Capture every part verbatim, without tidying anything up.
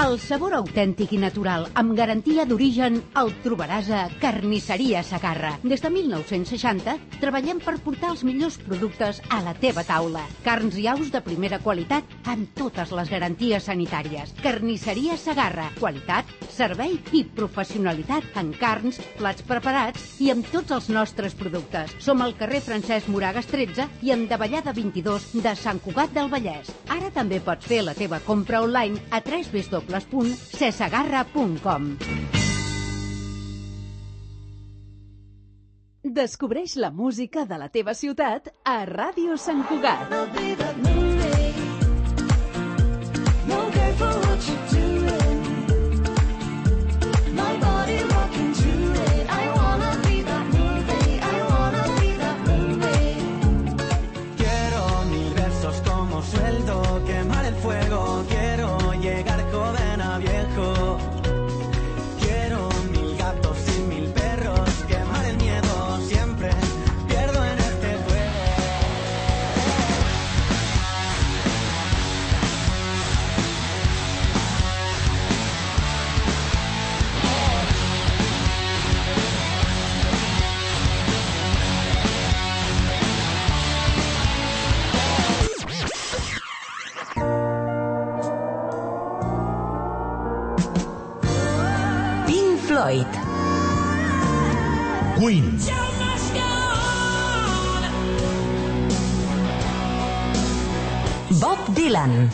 El sabor autèntic i natural, amb garantia d'origen, el trobaràs a Carnisseria Segarra. Des de mil nou-cents seixanta treballem per portar els millors productes a la teva taula. Carns i aus de primera qualitat amb totes les garanties sanitàries. Carnisseria Segarra. Qualitat, servei i professionalitat en carns, plats preparats i amb tots els nostres productes. Som al carrer Francesc Moragas tretze i en Davallada vint-i-dos de Sant Cugat del Vallès. Ara també pots fer la teva compra online a w w w punt cesegarra punt com. Descobreix la música de la teva ciutat a Ràdio Sant Cugat. Quiero mil versos como sueldo, quemar el fuego, quiero llegar joven a viejo. Quiero mil gatos y mil perros, quemar el miedo, siempre pierdo en este juego. Pink Floyd, Queen, Bob Dylan,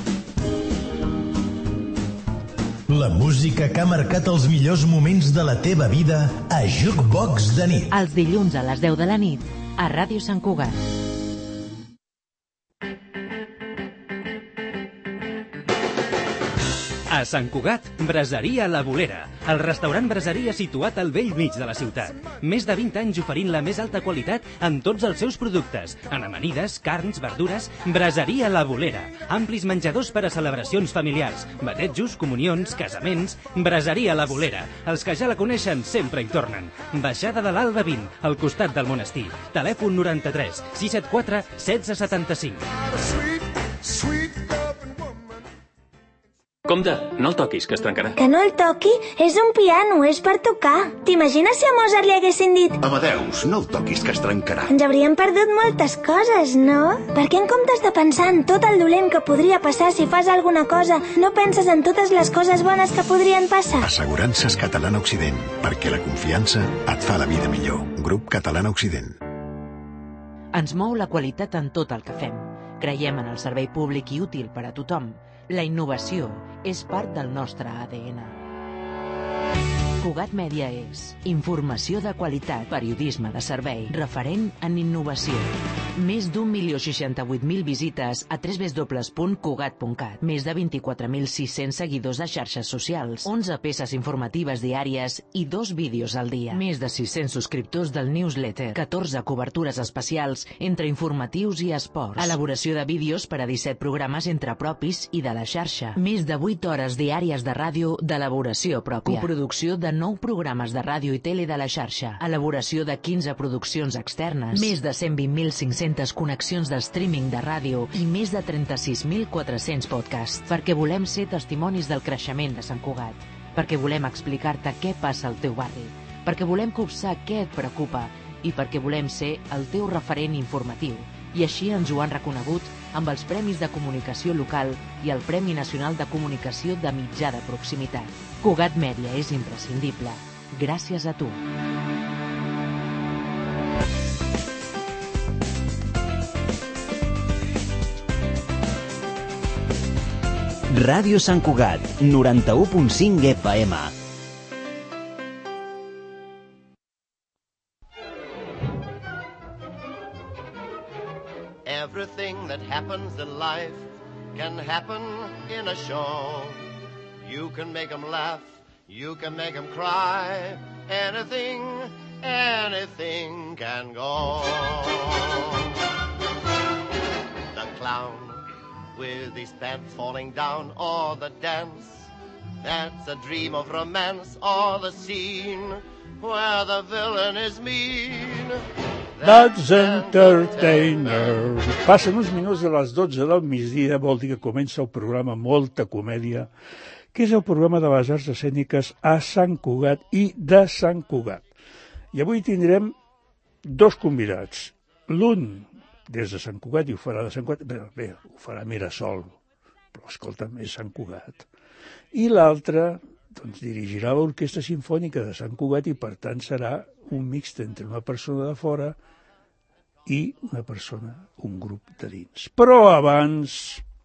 la música que ha marcat els millors moments de la teva vida a Jukebox de nit. Els dilluns a les deu de la nit a Ràdio Sant Cugat. A Sant Cugat, Braseria La Bolera, el restaurant braseria situat al vell mig de la ciutat. Més de vint anys oferint la més alta qualitat en tots els seus productes. En amanides, carns, verdures, Braseria La Bolera. Amplis menjadors per a celebracions familiars, batejos, comunions, casaments. Braseria La Bolera. Els que ja la coneixen sempre hi tornen. Baixada de l'Alba vint, al costat del monestir. Telèfon noranta-tres sis set quatre setze setanta-cinc. Compte, no el toquis, que es trencarà. Que no el toqui? És un piano, és per tocar. T'imagines si a Mozart li haguessin dit Amadeus, no el toquis, que es trencarà. ens hauríem perdut moltes coses, no? Perquè en comptes de pensar en tot el dolent que podria passar si fas alguna cosa, no penses en totes les coses bones que podrien passar? Assegurances Catalana Occident, perquè la confiança et fa la vida millor. Grup Catalana Occident. Ens mou la qualitat en tot el que fem. Creiem en el servei públic i útil per a tothom. La innovació és part del nostre A D N. Cugat Mèdia és informació de qualitat, periodisme de servei, referent en innovació. Més d'un milió seixanta-vuit mil visites a w w w punt cugat punt cat. Més de vint-i-quatre mil sis-cents seguidors de xarxes socials. onze peces informatives diàries i dos vídeos al dia. Més de sis-cents subscriptors del newsletter. catorze cobertures especials entre informatius i esports. Elaboració de vídeos per a disset programes entre propis i de la xarxa. Més de vuit hores diàries de ràdio d'elaboració pròpia. Coproducció de nou programes de ràdio i tele de la xarxa. Elaboració de quinze produccions externes. Més de cent vint mil cinc-centes connexions de streaming de ràdio i més de trenta-sis mil quatre-cents podcasts. Perquè volem ser testimonis del creixement de Sant Cugat. Perquè volem explicar-te què passa al teu barri. Perquè volem copsar què et preocupa i perquè volem ser el teu referent informatiu. I així ens ho han reconegut amb els Premis de Comunicació Local i el Premi Nacional de Comunicació de Mitjà de Proximitat. Cugat Mèdia és imprescindible. Gràcies a tu. Ràdio Sant Cugat, noranta-u punt cinc F M. Everything that happens in life can happen in a show. You can make them laugh, you can make them cry. Anything, anything can go. The clown with his pants falling down, or the dance that's a dream of romance, or the scene where the villain is mean. That's Entertainer. Passen uns minuts de les dotze del migdia, vol dir que comença el programa Molta Comèdia, que és el programa de les arts escèniques a Sant Cugat i de Sant Cugat. I avui tindrem dos convidats. L'un des de Sant Cugat i ho farà de Sant Cugat, bé, bé ho farà Mirasol, però escolta'm, és Sant Cugat. I l'altre, doncs, dirigirà l'Orquestra Simfònica de Sant Cugat i, per tant, serà un mixt entre una persona de fora i una persona, un grup de dins. Però abans...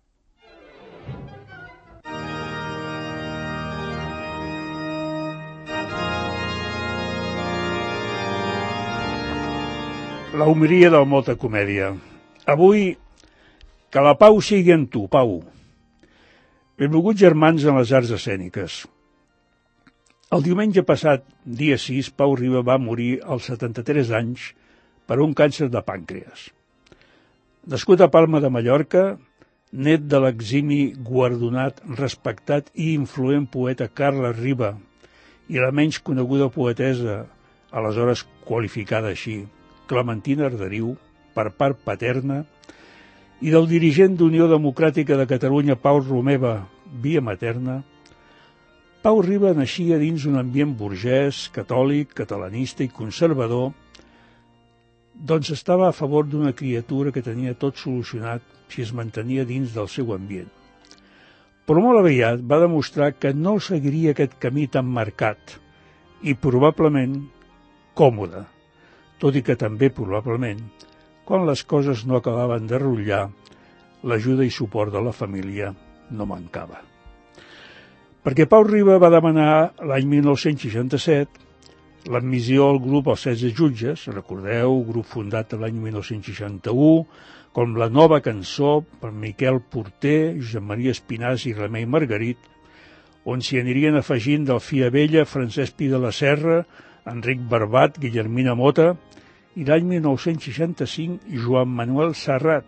la homeria del Molta Comèdia. Avui, que la pau sigui en tu, Pau. Benvolguts germans en les arts escèniques. El diumenge passat, dia sis, Pau Riba va morir als setanta-tres anys per un càncer de pàncreas. Nascut a Palma de Mallorca, net de l'eximi guardonat, respectat i influent poeta Carles Riba i la menys coneguda poetessa, aleshores qualificada així, Clementina Arderiu, per part paterna, i del dirigent d'Unió Democràtica de Catalunya, Pau Romeva, via materna, Pau Riba naixia dins un ambient burgès, catòlic, catalanista i conservador, doncs estava a favor d'una criatura que tenia tot solucionat si es mantenia dins del seu ambient. Però molt aviat va demostrar que no seguiria aquest camí tan marcat i probablement còmode, tot i que també, probablement, quan les coses no acabaven de rotllar, l'ajuda i suport de la família no mancava. Perquè Pau Riba va demanar l'any mil nou-cents seixanta-set l'admissió al grup Els setze Jutges, recordeu, grup fundat l'any mil nou-cents seixanta-u, com La Nova Cançó, per Miquel Porter, Josep Maria Espinàs i Remei Margarit, on s'hi anirien afegint Delfí Abella, Francesc Pi de la Serra, Enric Barbat, Guillermina Mota, i l'any mil nou-cents seixanta-cinc Joan Manuel Serrat.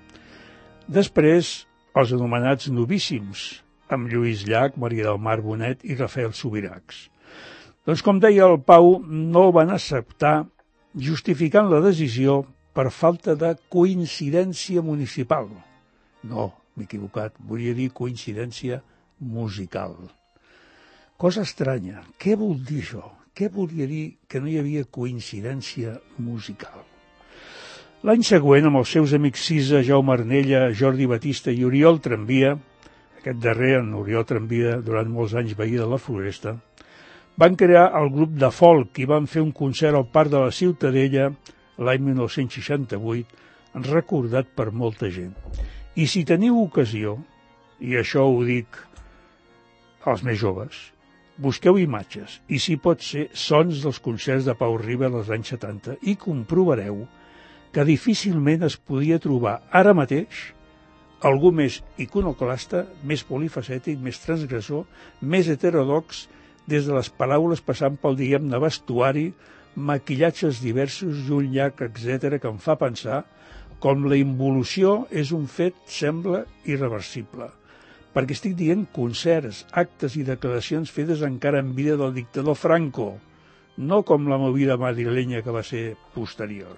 Després, els anomenats novíssims, amb Lluís Llach, Maria del Mar Bonet i Rafael Subirachs. Doncs, com deia el Pau, no ho van acceptar, justificant la decisió per falta de coincidència municipal. No, m'he equivocat, volia dir coincidència musical. Cosa estranya, què vol dir això? Què volia dir que no hi havia coincidència musical? L'any següent, amb els seus amics Cisa, Jaume Arnella, Jordi Batista i Oriol Tramvia, aquest darrer, en Oriol Tramvia, durant molts anys veí de la Floresta, van crear el grup de folk i van fer un concert al Parc de la Ciutadella l'any mil nou-cents seixanta-vuit, recordat per molta gent. I si teniu ocasió, i això ho dic als més joves, busqueu imatges i, si pot ser, sons dels concerts de Pau Riba dels anys setanta i comprovareu que difícilment es podia trobar ara mateix algú més iconoclasta, més polifacètic, més transgressor, més heterodox, des de les paraules passant pel, diguem-ne, vestuari, maquillatges diversos i un llac, etcètera, que em fa pensar com la involució és un fet, sembla, irreversible. Perquè estic dient concerts, actes i declaracions fetes encara en vida del dictador Franco, no com la movida madrilenya que va ser posterior.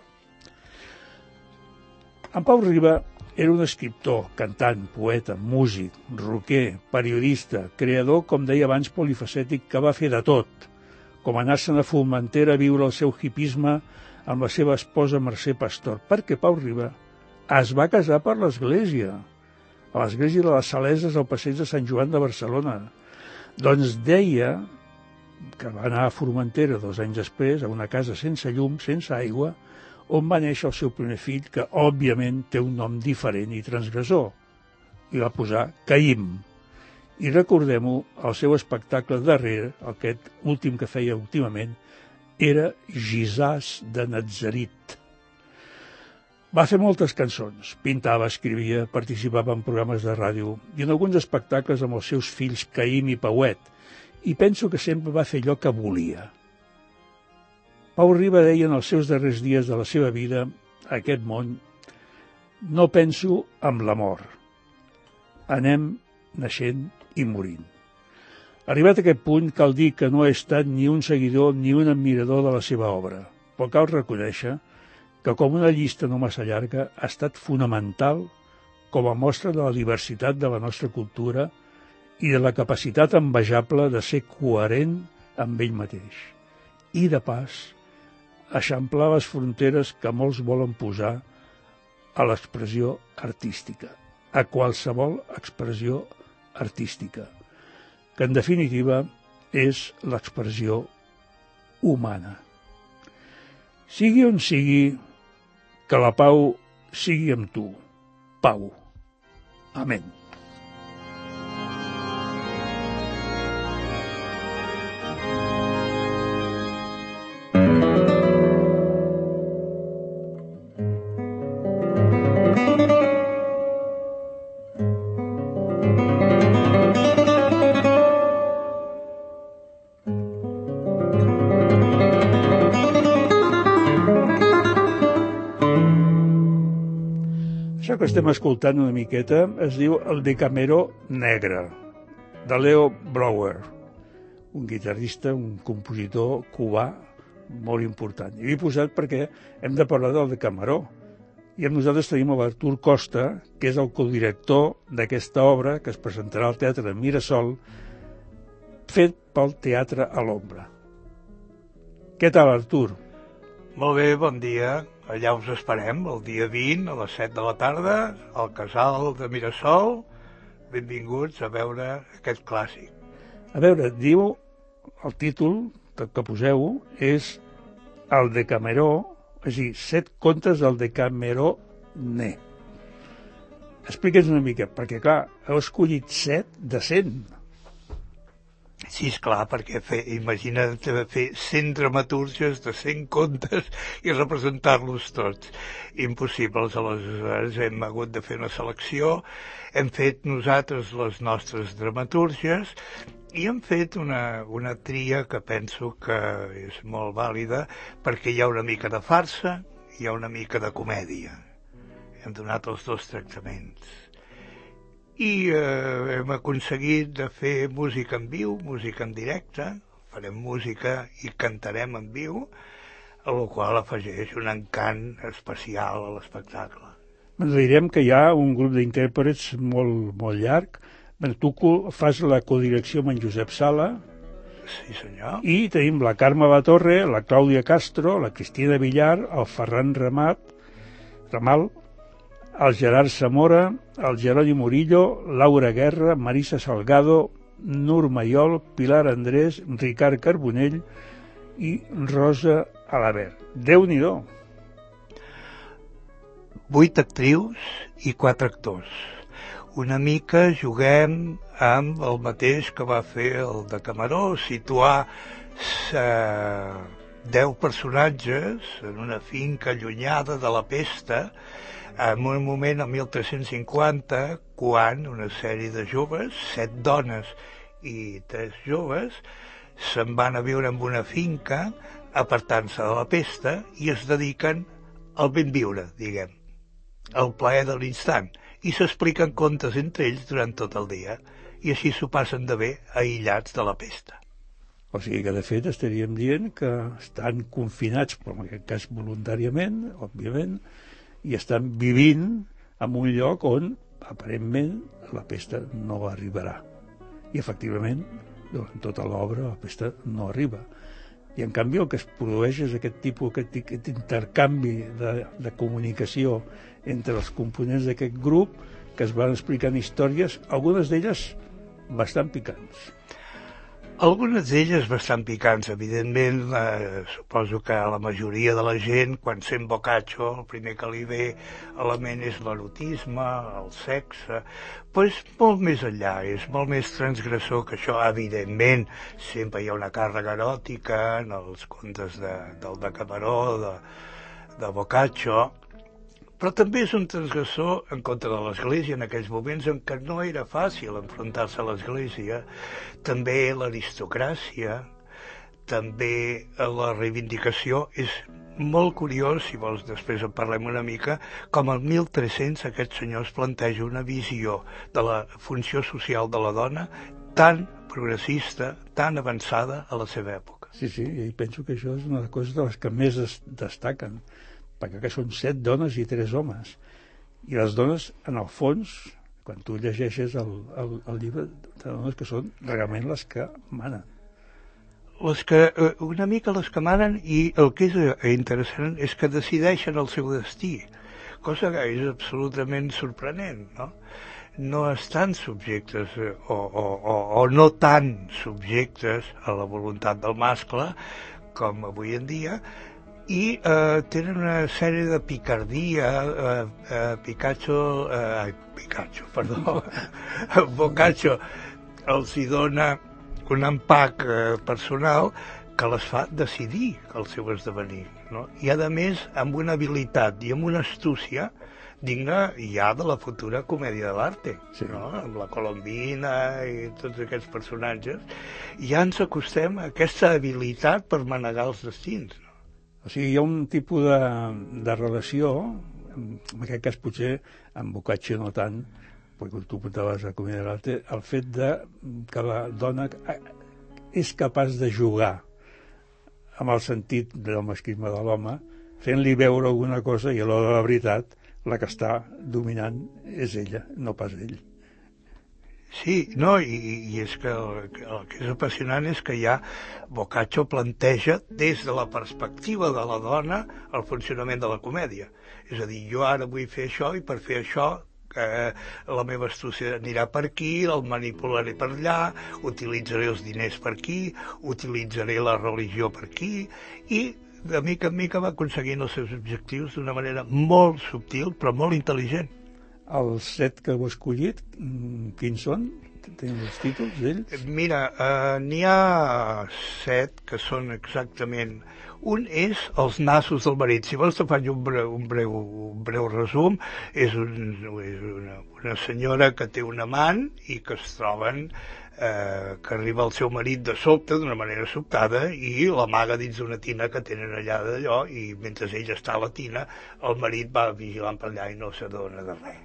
En Pau Riba era un escriptor, cantant, poeta, músic, rocker, periodista, creador, com deia abans, polifacètic, que va fer de tot, com anar-se'n a Formentera a viure el seu hipisme amb la seva esposa Mercè Pastor, perquè Pau Riba es va casar per l'església, a l'església de les Saleses al passeig de Sant Joan de Barcelona. Doncs deia que va anar a Formentera dos anys després, a una casa sense llum, sense aigua, on va néixer el seu primer fill, que òbviament té un nom diferent i transgressor. I va posar Caïm. I recordem-ho, el seu espectacle darrer, aquest últim que feia últimament, era Gisàs de Natzarit. Va fer moltes cançons, pintava, escrivia, participava en programes de ràdio i en alguns espectacles amb els seus fills Caïm i Pauet, i penso que sempre va fer allò que volia. Pau Riba deia en els seus darrers dies de la seva vida, a aquest món, no penso en la mort. Anem naixent i morint. Arribat a aquest punt, cal dir que no he estat ni un seguidor ni un admirador de la seva obra, però cal reconèixer que, com una llista no massa llarga, ha estat fonamental com a mostra de la diversitat de la nostra cultura i de la capacitat envejable de ser coherent amb ell mateix. I, de pas, eixamplar les fronteres que molts volen posar a l'expressió artística, a qualsevol expressió artística, que en definitiva és l'expressió humana. Sigui on sigui, que la pau sigui amb tu, Pau. Amén. Això que estem escoltant una miqueta es diu El Decameró Negre, de Leo Brouwer, un guitarrista, un compositor cubà molt important. I l'he posat perquè hem de parlar del Decameró. I amb nosaltres tenim l'Artur Costa, que és el codirector d'aquesta obra que es presentarà al Teatre Mirasol, fet pel Teatre a l'Ombra. Què tal, Artur? Molt bé, bon dia. Allà us esperem, el dia vint, a les set de la tarda, al Casal de Mirasol. Benvinguts a veure aquest clàssic. A veure, diu, el títol que poseu és El Decameró, és a dir, set contes del Decameró-ne. Explica'ns una mica, perquè, clar, heu escollit set de cent. Sí, esclar, perquè fer, imagina't fer cent dramatúrgies de cent contes i representar-los tots. Impossibles, aleshores hem hagut de fer una selecció, hem fet nosaltres les nostres dramatúrgies i hem fet una, una tria que penso que és molt vàlida perquè hi ha una mica de farsa i hi ha una mica de comèdia. Hem donat els dos tractaments. I eh, hem aconseguit de fer música en viu, música en directe, farem música i cantarem en viu, a la qual afegeix un encant especial a l'espectacle. Ens direm que hi ha un grup d'intèrprets molt, molt llarg. Tu fas la codirecció amb en Josep Sala. Sí, senyor. I tenim la Carme Latorre, la Clàudia Castro, la Cristina Villar, el Ferran Ramat, Ramal, el Gerard Zamora, el Jeroni Murillo, Laura Guerra, Marisa Salgado, Nur Mayol, Pilar Andrés, Ricard Carbonell i Rosa Alabert. Déu-n'hi-do! Vuit actrius i quatre actors. Una mica juguem amb el mateix que va fer el Decameró, situar eh, deu personatges en una finca allunyada de la pesta, en un moment, el mil tres-cents cinquanta, quan una sèrie de joves, set dones i tres joves, se'n van a viure en una finca, apartant-se de la pesta, i es dediquen al ben viure, diguem, al plaer de l'instant, i s'expliquen contes entre ells durant tot el dia, i així s'ho passen de bé, aïllats de la pesta. O sigui que, de fet, estaríem dient que estan confinats, però en aquest cas voluntàriament, òbviament, i estan vivint en un lloc on, aparentment, la pesta no arribarà. I, efectivament, durant tota l'obra, la pesta no arriba. I, en canvi, el que es produeix és aquest tipus, aquest, aquest intercanvi de, de comunicació entre els components d'aquest grup, que es van explicant històries, algunes d'elles bastant picants. Algunes d'elles bastant picants, evidentment, eh, suposo que a la majoria de la gent, quan sent Boccaccio, el primer que li ve a la ment és l'erotisme, el sexe, però és molt més enllà, és molt més transgressor que això, evidentment, sempre hi ha una càrrega eròtica en els contes de, del Decameró, de, de Boccaccio, però també és un transgressor en contra de l'Església en aquells moments en què no era fàcil enfrontar-se a l'Església, també l'aristocràcia, també la reivindicació. És molt curiós, si vols després en parlem una mica, com al mil tres-cents aquest senyor es planteja una visió de la funció social de la dona tan progressista, tan avançada a la seva època. Sí, sí, i penso que això és una de les coses de les que més es destaquen, perquè que són set dones i tres homes. I les dones, en el fons, quan tu llegeixes el, el, el llibre, t'adones que són realment les que manen. Les que, una mica les que manen, i el que és interessant és que decideixen el seu destí, cosa que és absolutament sorprenent, no? No estan subjectes o, o, o, o no tan subjectes a la voluntat del mascle com avui en dia, i eh, tenen una sèrie de picardia. eh, eh, Picacho eh, Picacho, perdó Boccaccio els hi dona un empac eh, personal que les fa decidir el seu esdevenir, no? I a més amb una habilitat i amb una astúcia digna ja de la futura comèdia de l'arte, sí. No? Amb la Colombina i tots aquests personatges, ja ens acostem a aquesta habilitat per manegar els destins. No? O sigui, hi ha un tipus de, de relació, en aquest cas potser amb Boccaccio no tant, perquè tu apuntaves a comèdia de l'arte, el fet de que la dona és capaç de jugar amb el sentit del masclisme de l'home, fent-li veure alguna cosa i a l'hora de la veritat la que està dominant és ella, no pas ell. Sí, no, i, i és que el, el que és apassionant és que ja Boccaccio planteja des de la perspectiva de la dona el funcionament de la comèdia. És a dir, jo ara vull fer això i per fer això eh, la meva astúcia anirà per aquí, el manipularé per allà, utilitzaré els diners per aquí, utilitzaré la religió per aquí, i de mica en mica va aconseguint els seus objectius d'una manera molt subtil però molt intel·ligent. Els set que heu escollit, quins són? Tenen els títols d'ells? Mira, eh, n'hi ha set que són exactament... Un és Els nassos del marit. Si vols te faig un breu, un breu, un breu resum. És, un, és una, una senyora que té un amant i que es troben... Eh, que arriba el seu marit de sobte d'una manera sobtada i l'amaga dins d'una tina que tenen allà d'allò, i mentre ella està a la tina el marit va vigilant per allà i no s'adona de res.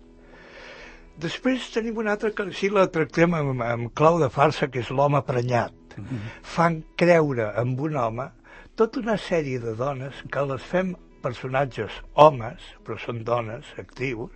Després tenim una altra que sí la tractem amb, amb clau de farsa, que és L'home prenyat. Mm-hmm. Fan creure amb un home tota una sèrie de dones que les fem personatges homes, però són dones, actius,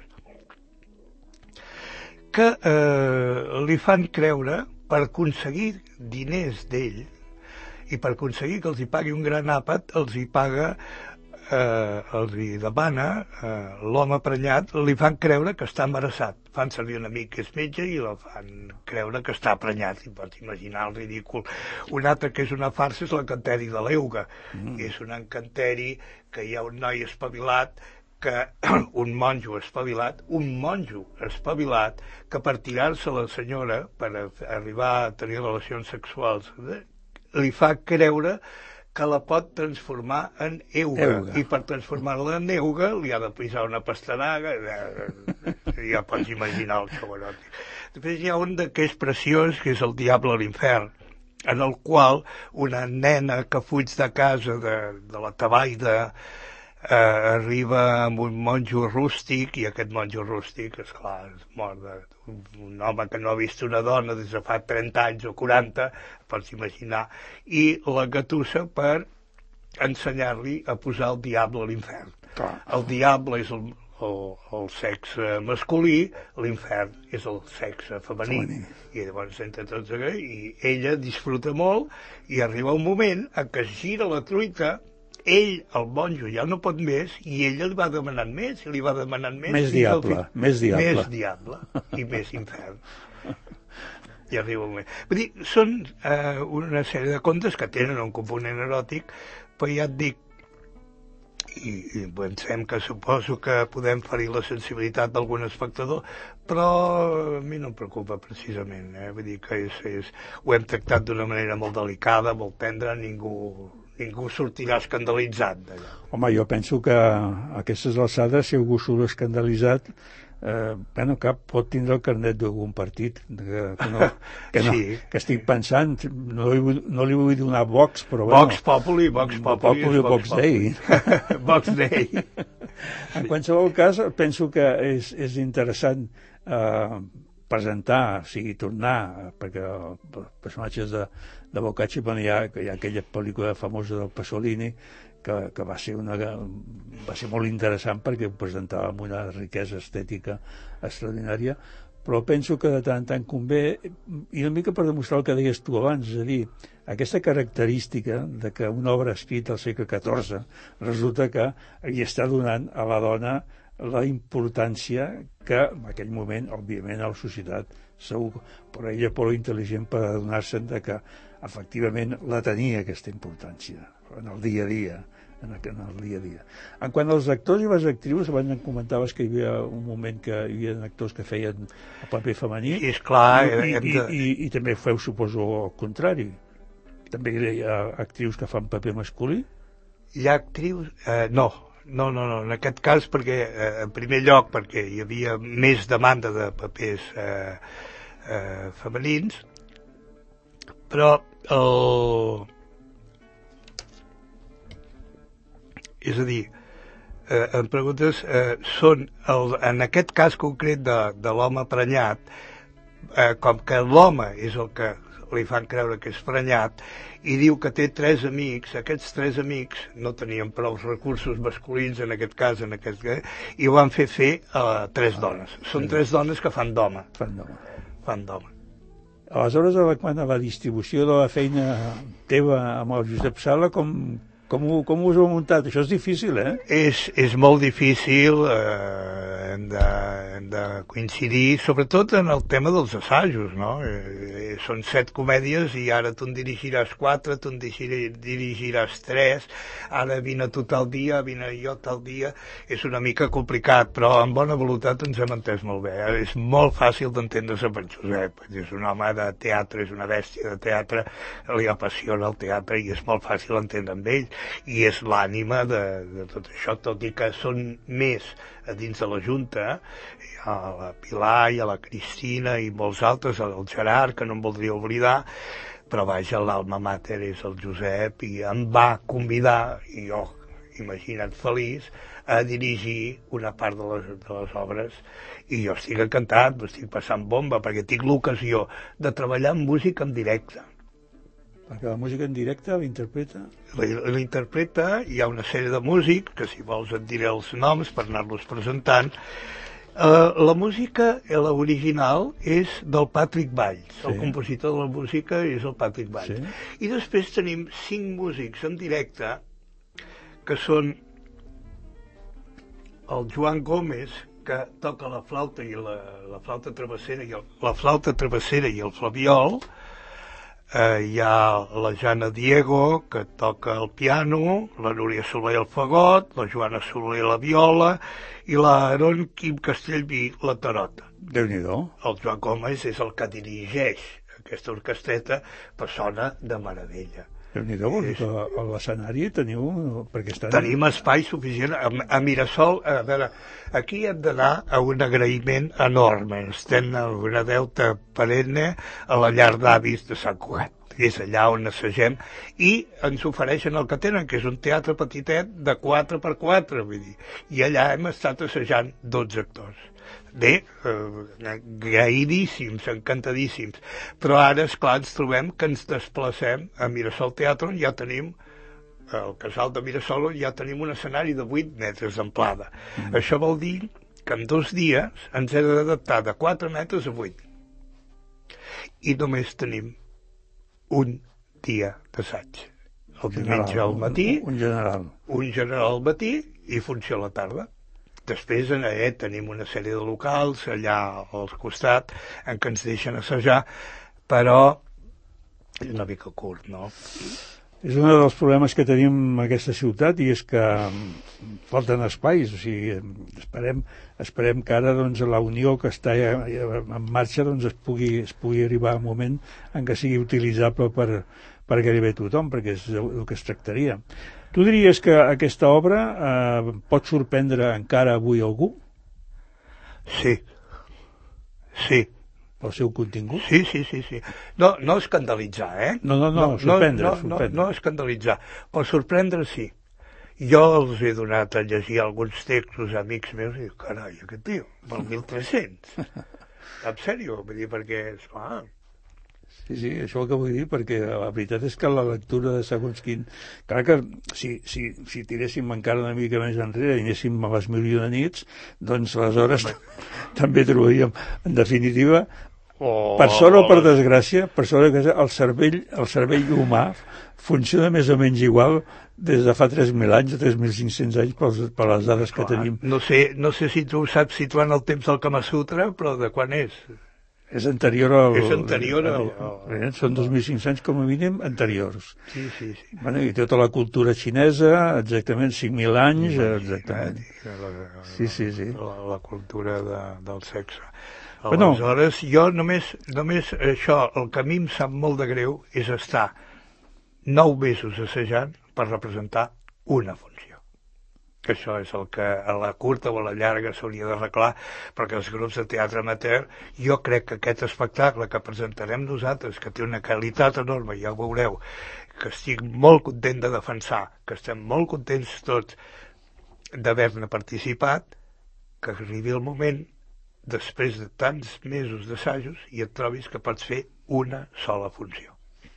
que eh, li fan creure, per aconseguir diners d'ell i per aconseguir que els hi pagui un gran àpat, els hi paga, eh, els hi demana, eh, l'home prenyat, li fan creure que està embarassat. Fan servir un amic que és metge i la fan creure que està prenyat, i pots imaginar el ridícul. Un altre que és una farsa és l'encanteri de l'Euga. Mm. És un encanteri que hi ha un noi espavilat que un monjo espavilat, un monjo espavilat, que per tirar-se la senyora, per arribar a tenir relacions sexuals, li fa creure que la pot transformar en Euga. Euga. I per transformar-la en Euga li ha de pisar una pastanaga, ja pots imaginar el xou eròtic. Després hi ha un que és preciós, que és El diable a l'infern, en el qual una nena que fuig de casa de, de la Tabaida Eh, arriba amb un monjo rústic, i aquest monjo rústic, esclar, es mor de un, un home que no ha vist una dona des de fa trenta anys o quaranta, pots imaginar, i la gatussa per ensenyar-li a posar el diable a l'infern. El diable és el, el, el sexe masculí, l'infern és el sexe femení. femení. I llavors entre tots aquests, i ella disfruta molt, i arriba un moment en què es gira la truita, ell, el monjo, ja no pot més, i ella li va demanant més, i li va demanant més. Més diable, fi... més diable. Més diable, i més infern. I arriba un moment. Vull dir, són eh, una sèrie de contes que tenen un component eròtic, però ja et dic, i, i pensem que suposo que podem ferir la sensibilitat d'algun espectador, però a mi no em preocupa precisament, eh? Vull dir que és, és, ho hem tractat d'una manera molt delicada, molt tendra, ningú... ningú sortirà escandalitzat d'allà. Home, jo penso que a aquestes alçades, si algú surt escandalitzat, eh, bueno, que pot tindre el carnet d'algun partit, que, que, no, que, no, sí. que estic pensant, no li, vull, no li vull donar Vox, però bueno... Vox Populi, Vox Populi, Populi Vox Day. Vox Day. En qualsevol cas, penso que és, és interessant eh, presentar, o sigui, tornar, perquè els personatges de, de Boccaccio, bueno, hi ha, hi ha aquella pel·lícula famosa del Pasolini, que, que va ser una va ser molt interessant perquè ho presentava amb una riquesa estètica extraordinària, però penso que de tant en tant convé, i una mica per demostrar el que deies tu abans, és a dir, aquesta característica de que una obra escrita al segle catorze resulta que hi està donant a la dona la importància que en aquell moment, òbviament, a la societat segur, però ella prou intel·ligent per adonar-se'n de que efectivament la tenia aquesta importància en el dia a dia, en el, en el dia a dia. En quant als actors i les actrius, abans em comentaves que hi havia un moment que hi havia actors que feien el paper femení, sí, esclar, i, i, de... i, i, i també feu, suposo, el contrari. També hi ha actrius que fan paper masculí? Hi ha actrius... Eh, no, no, no, no, en aquest cas perquè, eh, en primer lloc, perquè hi havia més demanda de papers eh, eh, femenins, però el... És a dir, eh, em preguntes, eh, són, el, en aquest cas concret de, de l'home prenyat, eh, com que l'home és el que li fan creure que és prenyat, i diu que té tres amics, aquests tres amics no tenien prou recursos masculins en aquest cas, en aquest, i ho van fer fer a tres dones. Són tres dones que fan d'home. Fan d'home. Fan d'home. Aleshores, quant a la distribució de la feina teva amb el Josep Sala, com, com, ho, com us ho heu muntat? Això és difícil, eh? És, és molt difícil, eh, hem, de, hem de coincidir, sobretot en el tema dels assajos, no? Eh, són set comèdies i ara tu en dirigiràs quatre, tu en dirigiràs tres, ara vine tu tal dia, vine jo tal dia, és una mica complicat, però amb bona voluntat ens hem entès molt bé. Eh? És molt fàcil d'entendre-se per Josep, és un home de teatre, és una bèstia de teatre, li apassiona el teatre i és molt fàcil entendre amb ell, i és l'ànima de, de tot això, tot i que són més a dins de la Junta, hi ha la Pilar, hi ha la Cristina i molts altres, el Gerard, que no em voldria oblidar, però vaja, l'alma mater és el Josep i em va convidar, i jo, imagina't feliç, a dirigir una part de les, de les obres, i jo estic encantat, m'estic passant bomba, perquè tinc l'ocasió de treballar amb música en directe. Perquè la música en directe l'interpreta? L'interpreta, hi ha una sèrie de músics, que si vols et diré els noms per anar-los presentant. Uh, la música, l'original, és del Patrick Valls. Sí. El compositor de la música és el Patrick Valls. Sí. I després tenim cinc músics en directe, que són el Joan Gómez, que toca la flauta i la, la flauta travessera i el, la flauta travessera i el flabiol. Eh, hi ha la Jana Diego, que toca el piano, la Núria Soler el fagot, la Joana Soler la viola i l'Aaron Quim Castellví la tarota. Déu-n'hi-do. El Joan Gómez és el que dirigeix aquesta orquestreta, però sona de meravella. Déu-n'hi-do, és... a l'escenari teniu... Perquè estan... Tenim espai suficient. A, a Mirasol, a veure, aquí hem d'anar a un agraïment enorme. Estem en una deuta perenne a la llar d'avis de Sant Cugat. És allà on assagem, i ens ofereixen el que tenen, que és un teatre petitet de quatre per quatre, vull dir, i allà hem estat assajant dotze actors. Bé, eh, graïdíssims, encantadíssims, però ara, esclar, ens trobem que ens desplacem a Mirasol Teatre, on ja tenim, al casal de Mirasol, on ja tenim un escenari de vuit metres d'amplada. Mm. Això vol dir que en dos dies ens hem d'adaptar de quatre metres a vuit. I només tenim un dia d'assaig. El diumenge al matí, un general. Un general al matí i funció a la tarda. Després eh, tenim una sèrie de locals allà al costat en què ens deixen assajar, però és una mica curt, no? És un dels problemes que tenim en aquesta ciutat, i és que falten espais. O sigui, esperem, esperem que ara doncs, la unió que està en marxa doncs, es, pugui, es pugui arribar a un moment en què sigui utilitzable per, per gairebé tothom, perquè és el que es tractaria. Tu diries que aquesta obra eh, pot sorprendre encara avui algú? Sí. Sí. El seu contingut? Sí, sí, sí, sí. No, no escandalitzar, eh? No, no, no, sorprendre, no, no, sorprendre. No, no escandalitzar, però sorprendre sí. Jo els he donat a llegir alguns textos a amics meus i dic, carai, aquest tio, pel mil tres-cents. En sèrio, vull dir, perquè, esclar... Sí, sí, això el que vull dir, perquè la veritat és que la lectura de segons quin... Clar que si, si, si tiréssim encara una mica més enrere i anéssim a les mil i una nits, doncs aleshores també trobaríem, en definitiva, oh, per sort o per desgràcia, per sort que el cervell, el cervell humà funciona més o menys igual des de fa tres mil anys o tres mil cinc-cents anys per, per les dades que tenim. No sé, no sé si tu saps situar en el temps del Kama Sutra, però de quan és? És anterior al... És anterior al... al... Són dos mil cinc-cents com a mínim anteriors. Sí, sí, sí. Bueno, i tota la cultura xinesa, exactament cinc mil anys, exactament. Sí, sí, sí. La, la cultura de, del sexe. Bueno. Aleshores, jo només, només això, el que a mi em sap molt de greu és estar nou mesos assajant per representar una funció. Que això és el que a la curta o a la llarga s'hauria d'arreglar, perquè els grups de teatre amateur, jo crec que aquest espectacle que presentarem nosaltres, que té una qualitat enorme, ja ho veureu, que estic molt content de defensar, que estem molt contents tots d'haver-ne participat, que arribi el moment, després de tants mesos d'assajos, i et trobis que pots fer una sola funció.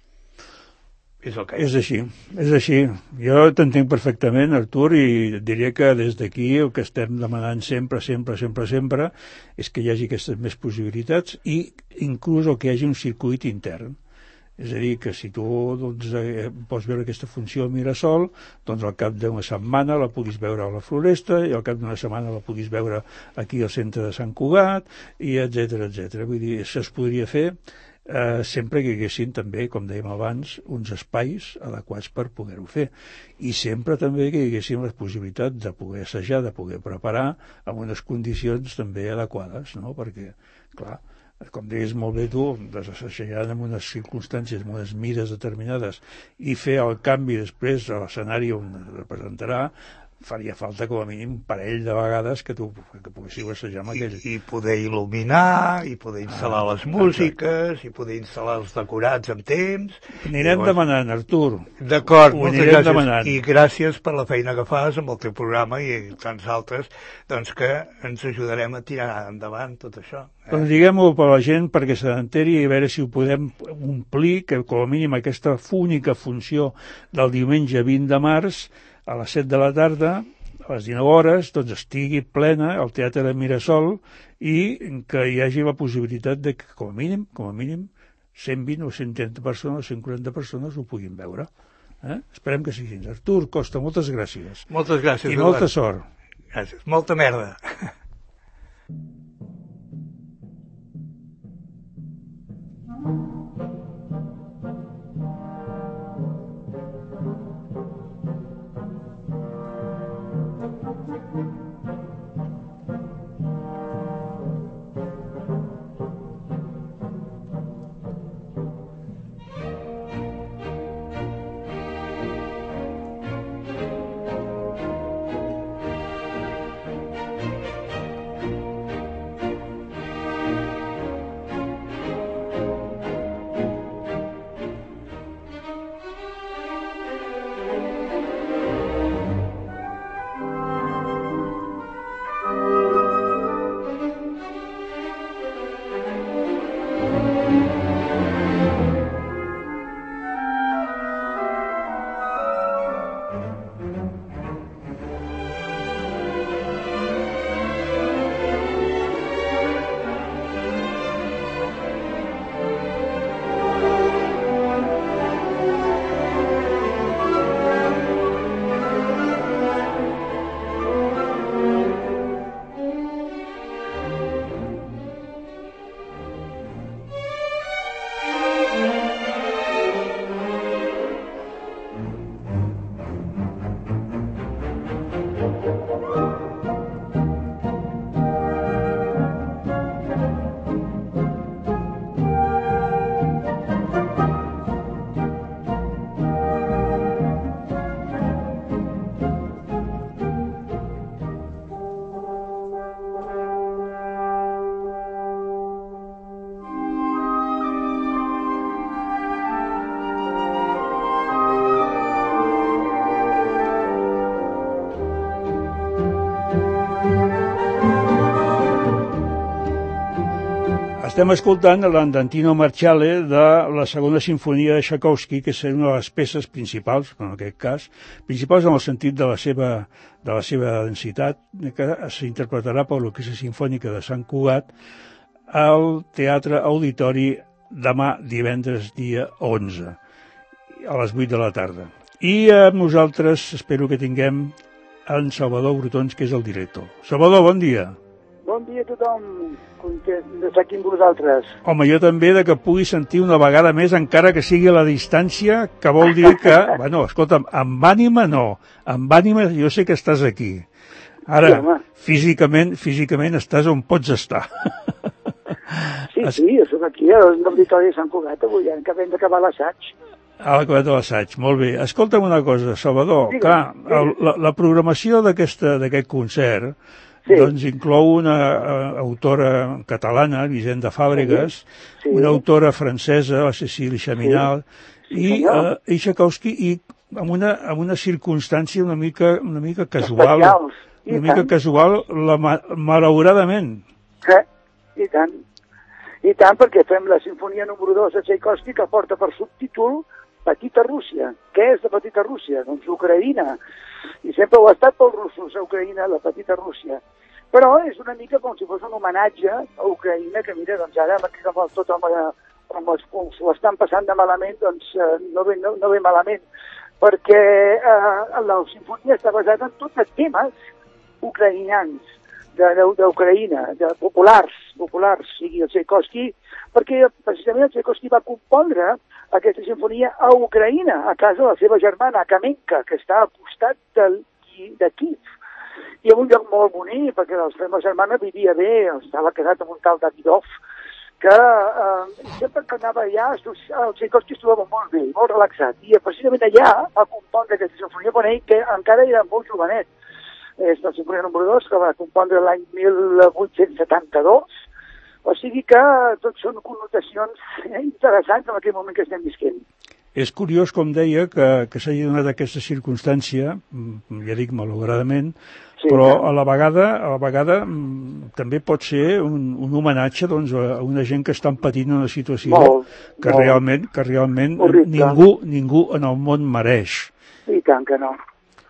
És el que és. És així, és així. Jo t'entenc perfectament, Artur, i diria que des d'aquí el que estem demanant sempre, sempre, sempre, sempre, és que hi hagi aquestes més possibilitats i inclús el que hi hagi un circuit intern. És a dir, que si tu doncs, eh, pots veure aquesta funció a Mirasol, doncs al cap d'una setmana la puguis veure a la Floresta i al cap d'una setmana la puguis veure aquí al centre de Sant Cugat, i etcètera, etcètera. Vull dir, això es podria fer Eh, sempre que hi haguessin també, com dèiem abans, uns espais adequats per poder-ho fer, i sempre també que hi haguessin les possibilitats de poder assajar, de poder preparar amb unes condicions també adequades, no? Perquè, clar, com deies molt bé tu, desassajant en unes circumstàncies, en unes mides determinades, i fer el canvi després a l'escenari on es representarà, faria falta com a mínim un parell de vegades que tu que poguéssiu assajar amb aquell. I, i poder il·luminar, i poder instal·lar ah, les músiques, exacte. I poder instal·lar els decorats amb temps. Anirem llavors... demanant, Artur. D'acord, moltes gràcies. Demanant. I gràcies per la feina que fas amb el teu programa i tants altres, doncs que ens ajudarem a tirar endavant tot això. Eh? Doncs diguem-ho per la gent perquè se n'enteri i a veure si ho podem omplir, que com a mínim aquesta única funció del diumenge vint de març a les set de la tarda, a les dinou hores, doncs estigui plena el Teatre de Mirasol i que hi hagi la possibilitat de que, com a mínim, com a mínim, cent vint o cent trenta persones, cent quaranta persones ho puguin veure. Eh? Esperem que sigui així. Artur Costa, moltes gràcies. Moltes gràcies. I molta sort. Gràcies. Molta merda. Estem escoltant l'Andantino Marciale de la segona sinfonia de Tchaikovsky, que és una de les peces principals, en aquest cas, principals en el sentit de la seva, de la seva densitat, que s'interpretarà per l'Orquestra Simfònica de Sant Cugat al Teatre Auditori demà divendres dia onze, a les vuit de la tarda. I amb nosaltres espero que tinguem en Salvador Brotons, que és el director. Salvador, bon dia. Bon dia a tothom, content d'estar aquí amb vosaltres. Home, jo també, de que pugui sentir una vegada més, encara que sigui a la distància, que vol dir que, bueno, escolta'm, amb ànima no, amb ànima jo sé que estàs aquí. Ara, sí, físicament, físicament estàs on pots estar. Sí, sí, jo soc aquí, al Auditori de Sant Cugat, avui, que acabem d'acabar l'assaig. A l'acabat de l'assaig, molt bé. Escolta'm una cosa, Salvador, sí, clar, el, la, la programació d'aquest concert, sí, doncs inclou una uh, autora catalana, Vicent de Fàbregas, sí, una autora francesa, la Cécile Chaminal, sí, sí, i, uh, i Tchaikovsky, i amb una, amb una circumstància una mica, una mica casual, una mica tant. casual, la, malauradament. Sí, i tant. I tant, perquè fem la sinfonia número dos de Tchaikovsky, que porta per subtítol Petita Rússia. Què és la Petita Rússia? Doncs Ucraïna. I sempre ho ha estat pels russos, a Ucraïna, la Petita Rússia. Però és una mica com si fos un homenatge a Ucraïna, que mira, doncs ara, amb tot home, com s'ho estan passant de malament, doncs no ve, no, no ve malament, perquè eh, la sinfonia està basada en tots els temes ucraïnans, d'Ucraïna, de, de, de populars, populars, sigui el Tchaikovsky, perquè precisament el Tchaikovsky va compondre aquesta sinfonia a Ucraïna, a casa de la seva germana, a Kamenka, que està al costat del, de Kiev. I en un lloc molt bonic, perquè la seva germana vivia bé, estava casat amb un tal Davidov, que eh, sempre que anava allà, el Tchaikovsky es trobava molt bé, molt relaxat. I precisament allà va compondre aquesta sinfonia quan ell, que encara era molt jovenet. És la sinfonia número dos, que va compondre l'any mil vuit-cents setanta-dos, o sigui que tot són connotacions interessants en aquell moment que estem visquent. És curiós, com deia, que, que s'hagi donat aquesta circumstància, ja dic malauradament, sí, però a la vegada, a la vegada també pot ser un, un homenatge doncs, a una gent que està patint una situació molt, que, molt, realment, que realment ningú, ningú en el món mereix. I tant que no.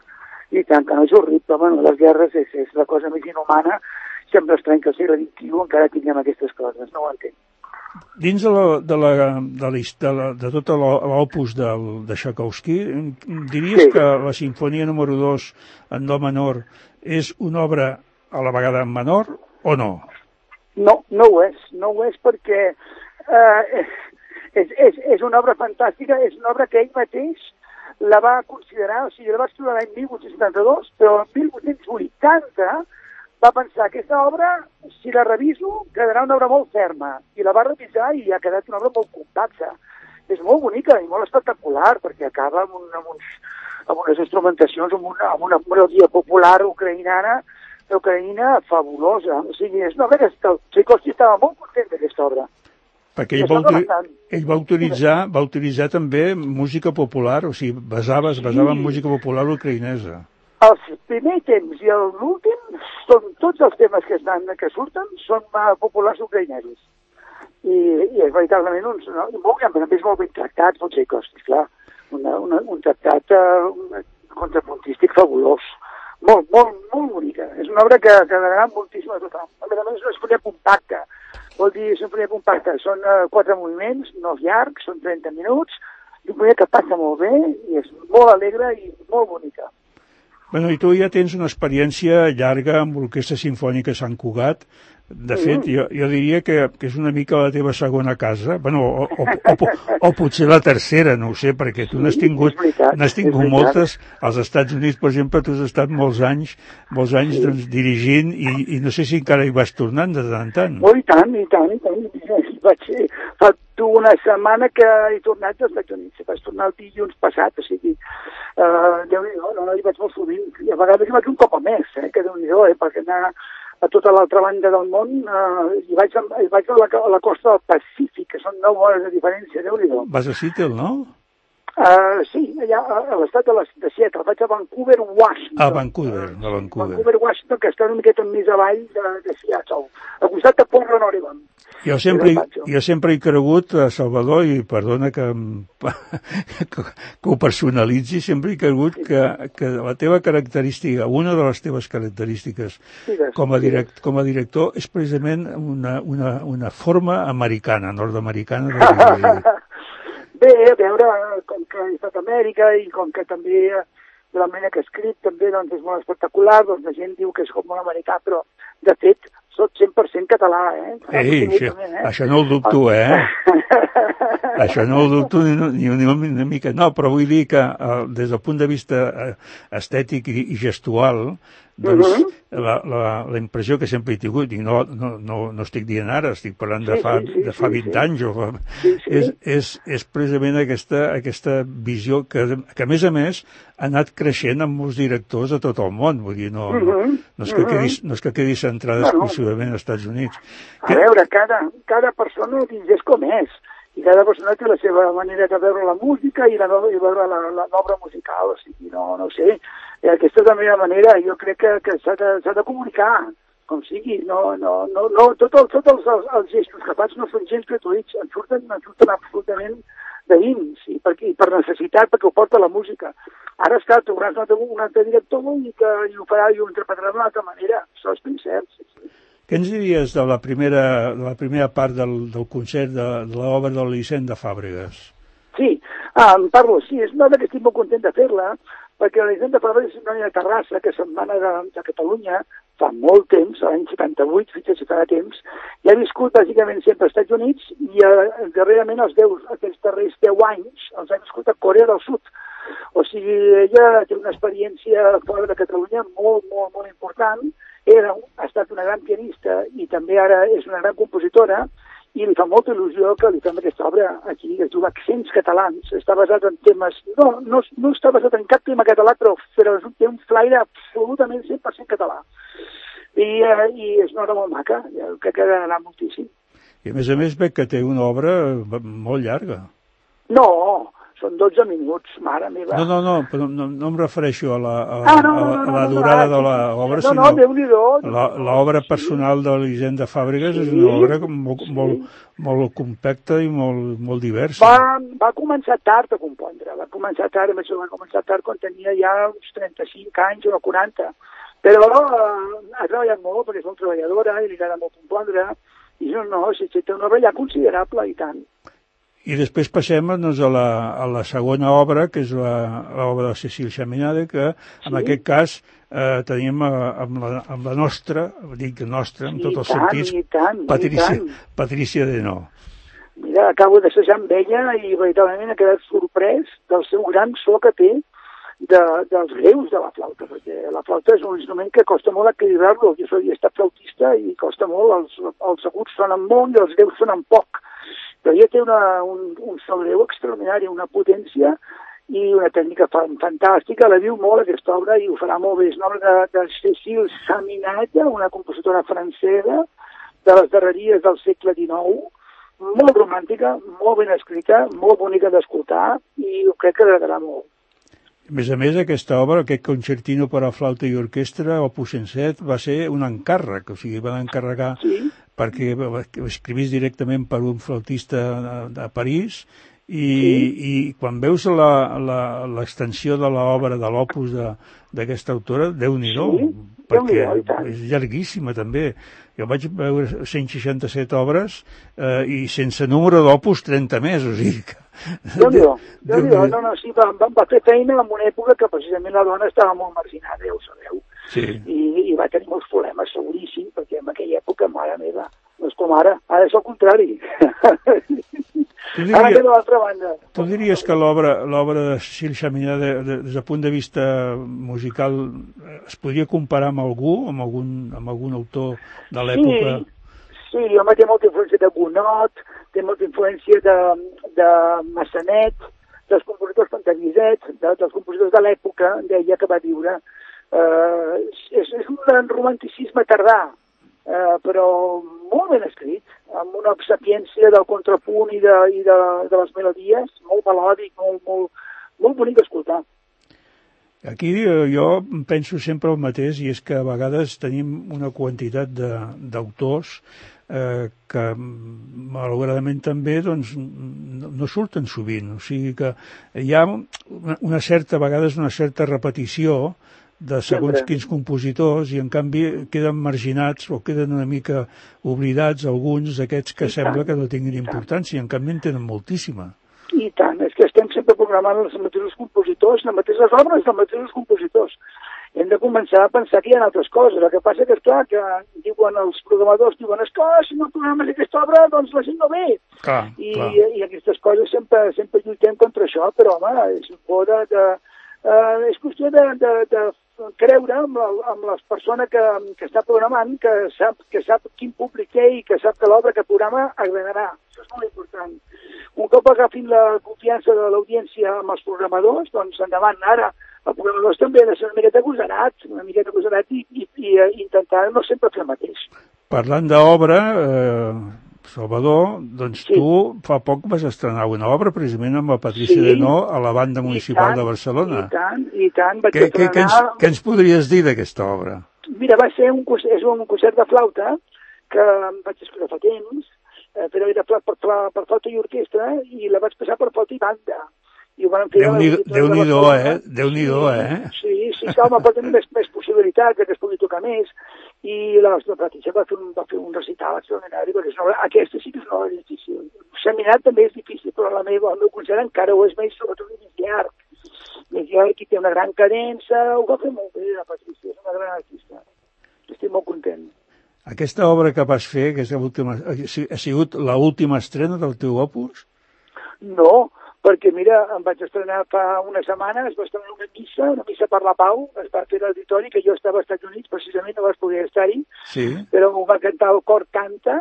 I tant que no, és horrible. Bueno, les guerres és, és la cosa més inhumana. Sempre es trenca el segle vint-i-u, encara tinguem aquestes coses, no ho entenc. Dins de, la, de, la, de, la, de, la, de tot l'opus de, de Tchaikovsky, diries sí. que la sinfonia número dos en do menor és una obra a la vegada en menor o no? No, no ho és. No ho és perquè eh, és, és, és una obra fantàstica, és una obra que ell mateix la va considerar, o sigui, la va escriure l'any mil vuit-cents setanta-dos, però en mil vuit-cents vuitanta va pensar que aquesta obra, si la reviso, quedarà una obra molt ferma. I la va revisar i ha quedat una obra molt compacta. És molt bonica i molt espectacular, perquè acaba amb, un, amb, uns, amb unes instrumentacions, amb una, amb una melodia popular ucraïnana, ucraïna fabulosa. O sigui, és una obra que el Tchaikovsky estava molt content d'aquesta obra. Perquè ell va, ell va utilitzar, va utilitzar també música popular, o sigui, basava, es basava en música popular ucraïnesa. Els primers temps i l'últim són tots els temes que, estan, que surten són uh, populars ucraïnesos. I, i és veritablement uns, no, molt, a més molt ben tractats, pot ser Tchaikovsky, clar. Una, una, un tractat uh, contrapuntístic fabulós. Molt, molt, molt bonica. És una obra que quedarà moltíssim a tothom. A més a més és una sinfonia compacta. Vol dir sinfonia compacta. Són uh, quatre moviments, no llargs, són trenta minuts, i una sinfonia que passa molt bé i és molt alegre i molt bonica. Bueno, i tu ja tens una experiència llarga amb l'Orquestra Simfònica Sant Cugat. De fet, jo, jo diria que, que és una mica la teva segona casa, bueno, o, o, o, o potser la tercera, no ho sé, perquè tu n'has tingut, n'has tingut moltes. Als Estats Units, per exemple, tu has estat molts anys, molts anys sí. doncs, dirigint i, i no sé si encara hi vas tornant de tant en tant. Oh, i tant, i tant, i tant. Vaig, fa una setmana que he tornat als Estats Units. Vaig tornar el dilluns passat, o sigui, uh, Déu-n'hi-do, no, no hi vaig molt sovint. I a vegades hi vaig un cop a mes, eh, que Déu-n'hi-do, eh, perquè anar a tota l'altra banda del món, eh, i vaig, a, vaig a, la, a la costa del Pacífic, que són nou hores de diferència, Déu-n'hi-do. Vas a Seattle, no? Uh, sí, allà a l'estat de, de Seattle, vaig a Vancouver, Washington. A Vancouver, a Vancouver. Vancouver, Washington, que està una miqueta més avall de, de Seattle, al costat de Portland, Oregon. Jo sempre, jo sempre he cregut, a Salvador, i perdona que, que, que ho personalitzi, sempre he cregut que, que la teva característica, una de les teves característiques com a, direct, com a director és precisament una, una, una forma americana, nord-americana de dir. Bé, a veure, com que he estat a Amèrica i com que també de la manera que he escrit també doncs, és molt espectacular, doncs la gent diu que és com un americà, però de fet soc cent per cent català, eh? Ei, això, també, eh? Això no ho dubto, eh? Això no ho dubto ni, ni, ni una mica. No, però vull dir que uh, des del punt de vista estètic i, i gestual, doncs uh -huh. la, la, la impressió que sempre he tingut, i no, no, no, no estic dient ara, estic parlant de fa, sí, sí, sí, de fa vint sí, anys, o fa, sí, sí. És, és, és precisament aquesta, aquesta visió que, que, a més a més, ha anat creixent amb molts directors a tot el món, vull dir, no, no, no, és, que quedi, no és que quedi centrada bueno, exclusivament als Estats Units. A que... veure, cada, cada persona és com és, i cada persona té la seva manera de veure la música i, la, i veure l'obra musical, o sigui, no, no sé, aquesta és la meva manera, jo crec que, que s'ha de, s'ha de comunicar, com sigui, no, no, no, no tots els, tot els, els, els gestos que faig no són gens gratuïts, en surten, en surten absolutament de dins, i per, i per necessitat, perquè ho porta la música. Ara està, trobaràs un altre, un altre director i que i ho farà i ho interpretarà d'una altra manera, això és ben cert, sí, sí. Què ens diries de la primera, de la primera part del, del concert de, de l'obra de l'Elisenda Fàbregas? Sí, ah, en parlo, sí, és una obra que estic molt content de fer-la, perquè l'Elisenda Fàbregas és una noia de Terrassa que se'n va anar de, de Catalunya fa molt temps, l'any setanta-vuit, fins a fa temps, i ha viscut bàsicament sempre als Estats Units i eh, darrerament els deu, aquests darrers deu anys els ha viscut a Corea del Sud. O sigui, ella té una experiència fora de Catalunya molt, molt, molt important. Era, ha estat una gran pianista i també ara és una gran compositora i li fa molta il·lusió que li fem aquesta obra aquí, que es diu Accents catalans. Està basat en temes... No, no, no està basat en cap tema català, però, però té un flaire absolutament cent per cent català. I, eh, i és una obra molt maca, jo crec que agradarà moltíssim. I a més a més veig que té una obra molt llarga. No, són dotze minuts, mare meva. No, no, no, però no, no em refereixo a la, a, ah, no, no, no, a la durada no, no, no, de l'obra, no, sinó no, Déu-n'hi-do, l'obra personal de l'Elisenda Fàbregas sí, és una obra molt, sí. molt, molt compacta i molt, molt diversa. Va, va començar tard a compondre, va començar tard, això va començar tard quan tenia ja uns trenta-cinc anys o quaranta, però eh, ha treballat molt perquè és molt treballadora i li agrada molt compondre, i no, no, si té una obra ja considerable i tant. I després passem doncs, a, la, a la segona obra, que és l'obra de Cecil Chaminade, que sí? en aquest cas eh, tenim eh, amb, la, amb la nostra, dic nostra, en sí, tots els tant, sentits, i tant, Patricia, i tant. Patricia Denó. Mira, acabo d'assajar amb ella i veritablement he quedat sorprès del seu gran so que té de, dels greus de la flauta, perquè la flauta és un instrument que costa molt equilibrar-lo. Jo soy estat flautista i costa molt, els, els aguts sonen molt i els greus sonen poc. Però ella té una, un, un so greu extraordinari, una potència i una tècnica fantàstica. La viu molt aquesta obra i ho farà molt bé. És una obra de, de Cécile Chaminade, una compositora francesa de les darreries del segle dinou, molt romàntica, molt ben escrita, molt bonica d'escoltar i jo crec que agradarà molt. A més a més, aquesta obra, aquest concertino per a flauta i orquestra, Opus cent set, va ser un encàrrec, o sigui, van encarregar sí? perquè escrivís directament per un flautista de París i, sí? i quan veus l'extensió de l'obra de l'opus d'aquesta autora, Déu-n'hi-do, sí? perquè és llarguíssima també. Jo vaig veure cent seixanta-set obres eh, i sense número d'opus trenta més, o sigui que... Déu-n'hi-do, Déu-n'hi-do, no, no, sí, va, va fer feina en una època que precisament la dona estava molt marginada, ja ho sabeu. Sí. I, i va tenir molts problemes, seguríssim, perquè en aquella època, mare meva, no és com ara, ara és el contrari. Diria, ara queda l'altra banda. Tu diries que l'obra de Cécile Chaminade, des del punt de vista musical, es podria comparar amb algú, amb algun, amb algun autor de l'època? Sí, sí, home, té molta influència de Gounod, té molta influència de, de Massanet, dels compositors Pantavisets, de, dels compositors de l'època, deia que va viure. Uh, és, és un romanticisme tardà, eh, però molt ben escrit, amb una sapiència del contrapunt i de, i de, de les melodies, molt melòdic, molt, molt, molt bonic d'escoltar. Aquí jo penso sempre el mateix, i és que a vegades tenim una quantitat d'autors eh, que malauradament també doncs, no surten sovint. O sigui que hi ha una, una certa, a vegades una certa repetició de segons Sempre. quins compositors, i en canvi queden marginats o queden una mica oblidats alguns d'aquests que I sembla tant. que no tinguin importància, en canvi en tenen moltíssima. I tant, és que estem sempre programant els mateixos compositors, les mateixes obres dels mateixos compositors. Hem de començar a pensar que hi ha altres coses. El que passa que, esclar, que diuen els programadors, diuen, esclar, si no programes aquesta obra, doncs la gent no ve. Clar, I, clar. I aquestes coses sempre, sempre lluitem contra això, però, home, és un por de... de uh, és qüestió de, de, de creure amb la, amb la persona que, que està programant, que sap, que sap quin públic té i que sap que l'obra que programa agradarà. Això és molt important. Un cop agafin la confiança de l'audiència amb els programadors, doncs endavant. Ara, els programadors també han de ser una miqueta agosarat, una miqueta agosarat i, i, i intentar no sempre fer el mateix. Parlant d'obra, eh, Salvador, doncs sí. tu fa poc vas estrenar una obra precisament amb la Patricia sí. Denó a la Banda Municipal tant, de Barcelona. I tant, i tant. Vaig què, estrenar... què, què, ens, què ens podries dir d'aquesta obra? Mira, va ser un, és un concert de flauta que vaig escoltar fa temps, eh, però era per, per, per flauta i orquestra, i la vaig passar per flauta i banda. I ho van fer Déu-n'hi-do, eh? Déu-n'hi-do, eh? Sí, sí, sí, home, pot tenir més, més possibilitats que es pugui tocar més, i la, la Patricia va fer, un, va fer un recital extraordinari, perquè no, aquesta sí que és una obra difícil. El seminat també és difícil, però la meva, el meu concert encara ho és més, sobretot més llarg. Més llarg, i té una gran cadença, ho va fer molt bé, la Patricia, és una gran artista. Estic molt content. Aquesta obra que vas fer, que és última, ha sigut l'última estrena del teu opus? No, perquè, mira, em vaig estrenar fa una setmana, es va estrenar una missa, una missa per la pau, es va fer a l'auditori, que jo estava als Estats Units, precisament no vas poder estar-hi, sí. però ho va cantar el cor Canta,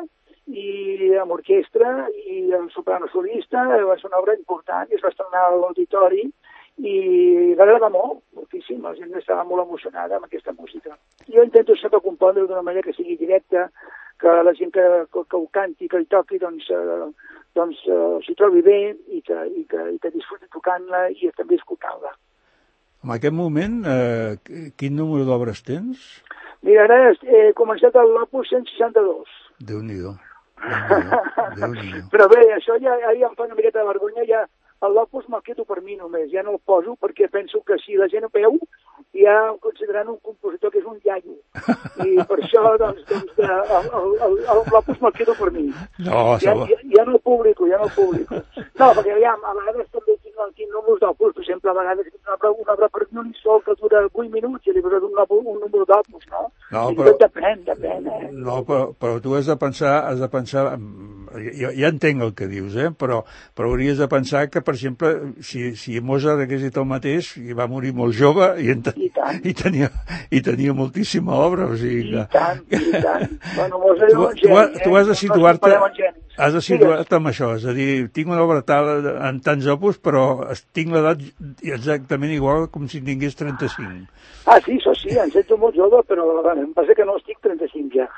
i amb orquestra, i el soprano solista, va ser una obra important, i es va estrenar a l'auditori, i va agradar molt, moltíssim, la gent estava molt emocionada amb aquesta música. Jo intento sempre compondre d'una manera que sigui directa, que la gent que, que, que ho canti, que hi toqui, doncs, eh, doncs eh, s'hi trobi bé i que, i que, i que disfruti tocant-la i també escoltant-la. En aquest moment, eh, quin número d'obres tens? Mira, ara he començat a l'opus cent seixanta-dos. Déu-n'hi-do. Déu-n'hi-do. Déu-n'hi-do. Però bé, això ja, ja em fa una miqueta de vergonya, ja l'opus me'l quedo per mi només, ja no el poso perquè penso que si la gent ho veu ja em consideren un compositor que és un iaio. I per això, doncs, doncs l'opus me'l quedo per mi. No, ja, ja, ja no el publico, ja no el publico. No, perquè ja, a vegades també tinc, tinc números d'opus, per exemple, a vegades tinc una obra, una obra per un sol que dura vuit minuts i li poso un, un número d'opus, no? No, I però... depèn, depèn, eh? No, però, però tu has de pensar, has de pensar, jo ja entenc el que dius, eh? però, però hauries de pensar que, per exemple, si, si Mozart hagués dit el mateix, i va morir molt jove i, ten... I, i, tenia, i tenia moltíssima obra, o sigui que... I tant, i tant. Bueno, Mozart tu, és un geni, tu, tu has de situar-te has de situar-te amb això, és a dir, tinc una obra tal en tants opus, però tinc l'edat exactament igual com si tingués trenta-cinc. Ah, sí, això sí, em sento molt jove, però em passa que no estic trenta-cinc ja.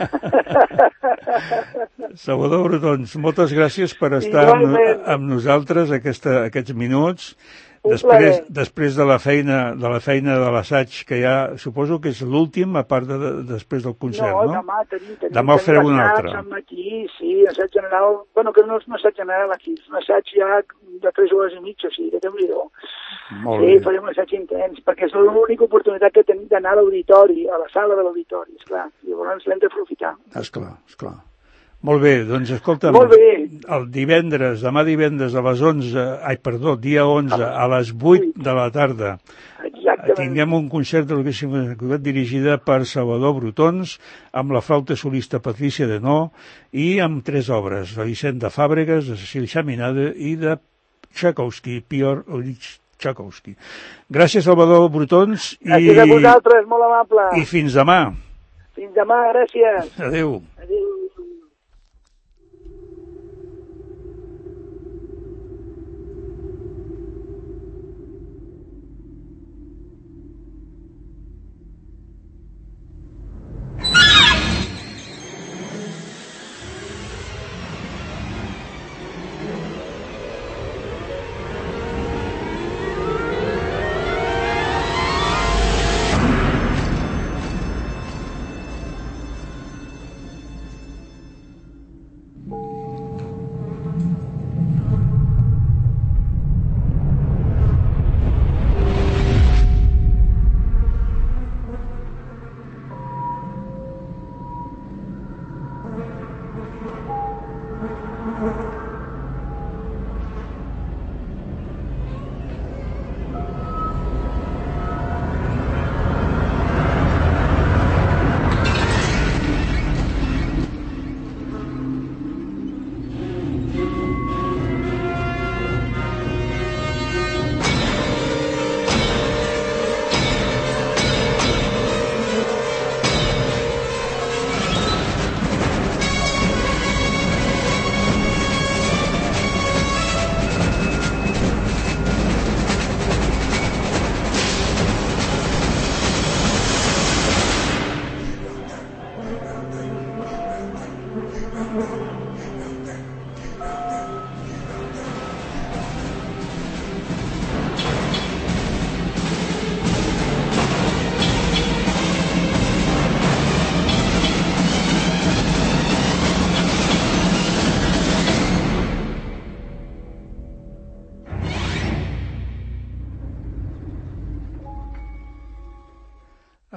Salvador Brotons, moltes gràcies per estar amb, amb nosaltres aquesta, aquests minuts. Després, després de la feina de la feina de l'assaig, que ja suposo que és l'últim, a part de, de, després del concert, no? No, demà tenim... tenim demà el fareu un altre. Al matí, sí, assaig general... Bueno, que no és un assaig general aquí, és un assaig ja de tres hores i mitja, o sigui, que déu-n'hi-do. Molt sí, bé. farem un assaig intens, perquè és l'única oportunitat que tenim d'anar a l'auditori, a la sala de l'auditori, esclar. Llavors l'hem d'aprofitar. Esclar, esclar. Molt bé, doncs escolta'm, Molt bé. El divendres, demà divendres a les onze, ai, perdó, dia onze, a les vuit de la tarda, exactament, tinguem un concert de l'Orquestra dirigida per Salvador Brotons, amb la flauta solista Patricia Denó, i amb tres obres, de Vicent de Fàbregas, de Cecil Chaminade i de Tchaikovsky, Piotr Ilyich Tchaikovsky. Gràcies, Salvador Brotons. Gràcies i... a vosaltres, molt amable. I fins demà. Fins demà, gràcies. Adéu. Adéu.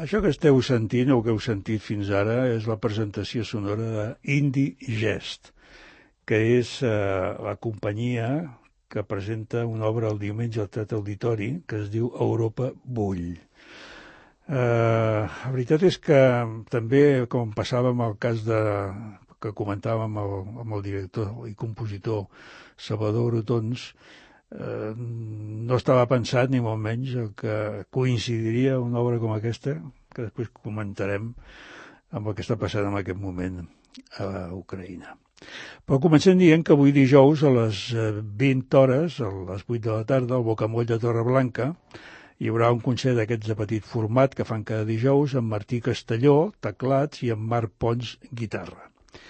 Això que esteu sentint, o que heu sentit fins ara, és la presentació sonora d'Indigest, que és eh, la companyia que presenta una obra el diumenge al Teatre Auditori que es diu Europa Bull. Eh, la veritat és que també, com passava amb el cas de, que comentàvem amb el, amb el director i compositor Salvador Brotons, Eh, no estava pensat ni molt menys que coincidiria una obra com aquesta, que després comentarem amb el que està passant en aquest moment a Ucraïna. Però comencem dient que avui dijous a les vint hores, a les vuit de la tarda, al Bocamoll de Torreblanca, hi haurà un concert d'aquests de petit format que fan cada dijous amb Martí Castelló, teclats, i amb Marc Pons, guitarra.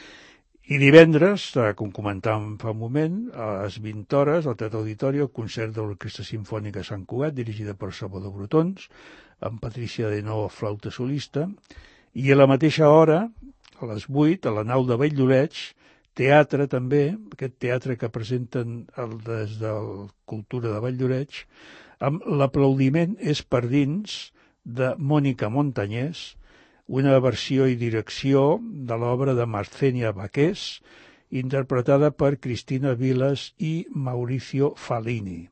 I divendres, com comentàvem fa un moment, a les vint hores, al Teatre Auditori, el concert de l'Orquestra Simfònica Sant Cugat, dirigida per Salvador Brotons, amb Patricia Denó, flauta solista, i a la mateixa hora, a les vuit, a la nau de Valldoreix, teatre també, aquest teatre que presenten el, des del Cultura de Valldoreix, amb L'aplaudiment és per dins, de Mònica Montañés, una versió i direcció de l'obra de Marcenia Baqués, interpretada per Cristina Vilas i Mauricio Fallini.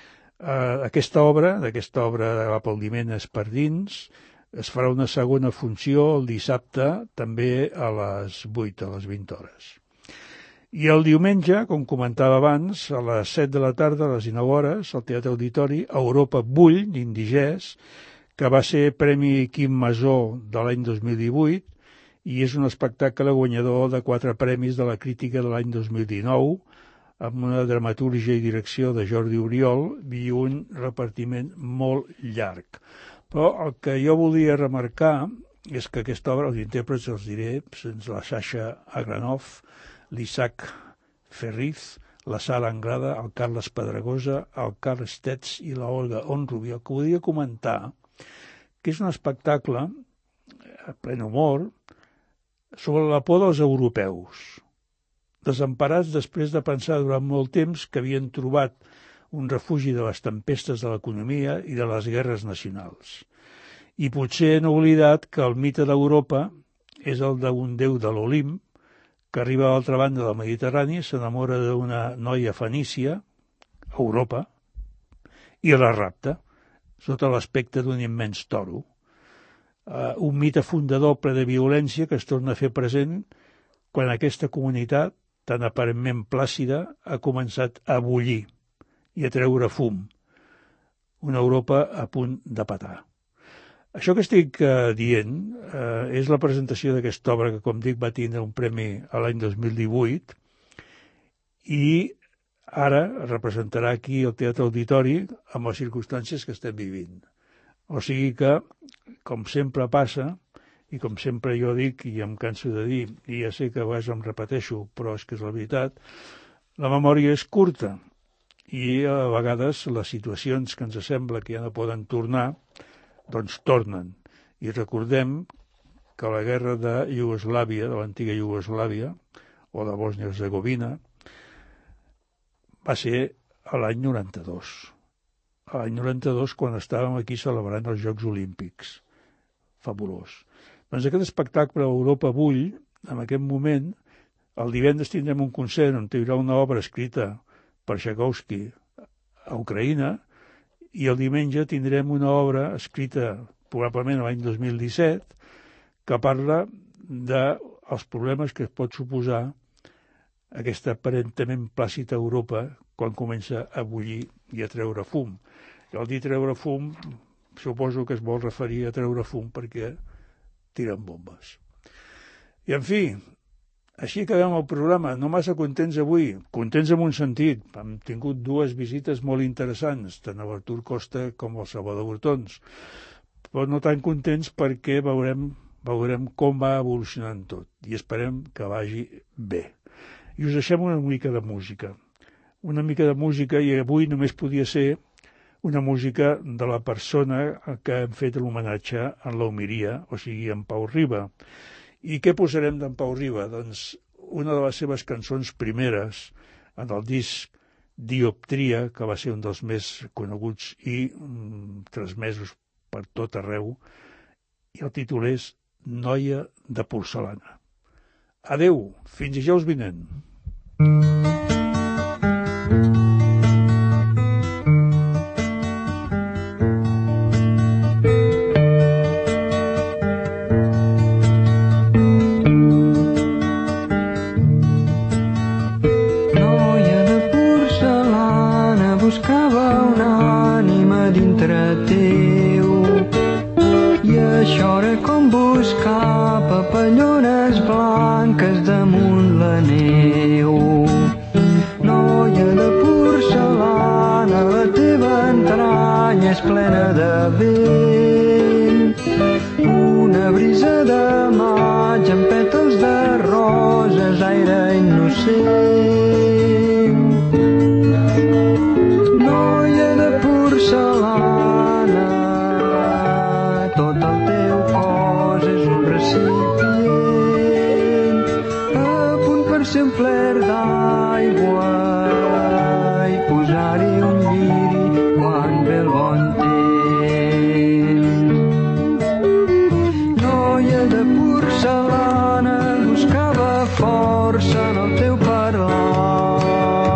Uh, aquesta obra, d'aquesta obra de L'aplaudiment és per dins, es farà una segona funció el dissabte, també a les vuit, a les vint hores. I el diumenge, com comentava abans, a les set de la tarda, a les dinou hores, al Teatre Auditori, Europa Bull, d'Indigès, que va ser Premi Quim Masó de l'any dos mil divuit i és un espectacle guanyador de quatre premis de la crítica de l'any dos mil dinou, amb una dramatúrgia i direcció de Jordi Oriol i un repartiment molt llarg. Però el que jo volia remarcar és que aquesta obra, els intèrprets els diré, sense la Sasha Agranov, l'Isaac Ferriz, la Sala Angrada, el Carles Pedregosa, el Carl Stets i la Olga Onrubia. El que volia comentar que és un espectacle a plen humor sobre la por dels europeus, desemparats després de pensar durant molt temps que havien trobat un refugi de les tempestes de l'economia i de les guerres nacionals. I potser han oblidat que el mite d'Europa és el d'un déu de l'Olimp que arriba a l'altra banda del Mediterrani, s'enamora d'una noia fenícia, Europa, i la rapta sota l'aspecte d'un immens toro. Uh, un mite fundador ple de violència que es torna a fer present quan aquesta comunitat, tan aparentment plàcida, ha començat a bullir i a treure fum. Una Europa a punt de petar. Això que estic uh, dient uh, és la presentació d'aquesta obra que, com dic, va tindre un premi a l'any dos mil divuit i ara es representarà aquí al Teatre Auditori amb les circumstàncies que estem vivint. O sigui que, com sempre passa, i com sempre jo dic, i em canso de dir, i ja sé que a vegades em repeteixo, però és que és la veritat, la memòria és curta i a vegades les situacions que ens sembla que ja no poden tornar, doncs tornen. I recordem que la guerra de Iugoslàvia, de l'antiga Iugoslàvia, o de Bòsnia-Hercegovina, va ser a l'any noranta-dos. A l'any noranta-dos, quan estàvem aquí celebrant els Jocs Olímpics. Fabulós. Doncs aquest espectacle Europa Bull, en aquest moment, el divendres tindrem un concert on hi haurà una obra escrita per Tchaikovsky a Ucraïna i el diumenge tindrem una obra escrita probablement l'any dos mil disset que parla dels problemes que es pot suposar aquesta aparentament plàcida Europa quan comença a bullir i a treure fum. I al dir treure fum, suposo que es vol referir a treure fum perquè tiren bombes. I, en fi, així acabem el programa. No massa contents avui, contents en un sentit. Hem tingut dues visites molt interessants, tant a l'Artur Costa com al Salvador Brotons, però no tan contents perquè veurem, veurem com va evolucionant tot i esperem que vagi bé. I us deixem una mica de música. Una mica de música, i avui només podia ser una música de la persona que hem fet l'homenatge en l'Homiria, o sigui, en Pau Riba. I què posarem d'en Pau Riba? Doncs una de les seves cançons primeres en el disc Dioptria, que va ser un dels més coneguts i mm, transmesos per tot arreu, i el títol és Noia de porcelana. Adeu, fins dijous vinent. Papallones blanques damunt la neu. Noia de porcelana, la teva entranya és plena de vent. Una brisa de maig amb pètals de roses, aire innocent. Noia de porcelana, tot el teu cos és un recipient a punt per ser omplert d'aigua i posar-hi un lliri quan ve el bon temps. Noia de porcelana buscava força en el teu parlar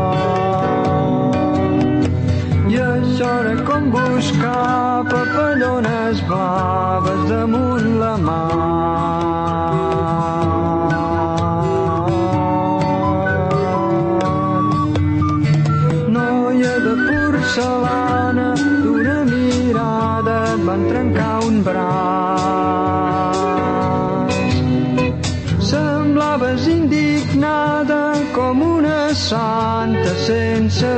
i això era com buscar papallones blaves damunt la mar. Noia de porcelana, d'una mirada et van trencar un braç. Semblaves indignada com una santa sense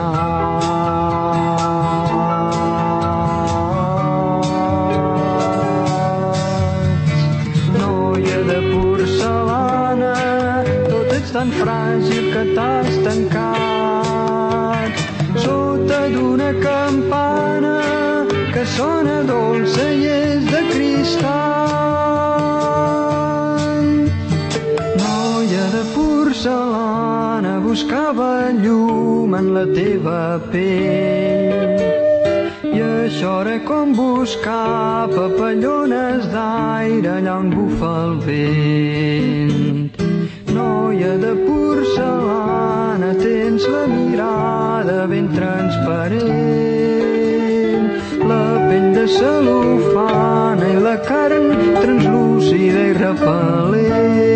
beats. Noia de porcelana, tot ets tan fràgil que t'has tancat sota d'una campana que sona dolça i és de cristall. Noia de porcelana buscava llum en la teva pell i això era com buscar papallones d'aire allà on bufa el vent. Noia de porcelana, tens la mirada ben transparent, la pell de cel·lofana i la carn translúcida i repel·lent.